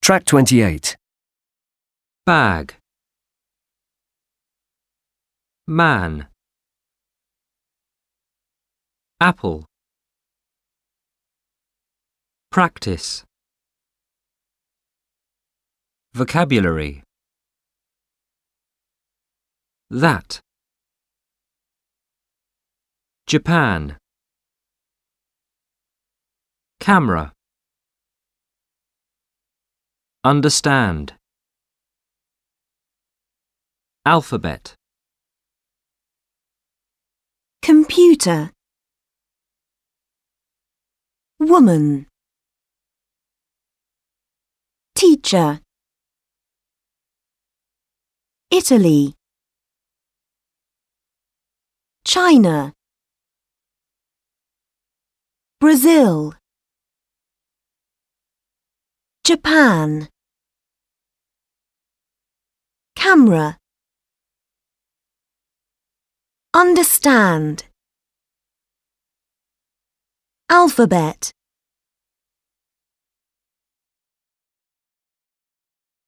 Track 28. Bag. Man. Apple. Practice. Vocabulary. That. Japan. Camera. Understand. Alphabet. Computer. Woman. Teacher. Italy. China. Brazil. Japan. Camera. Understand. Alphabet.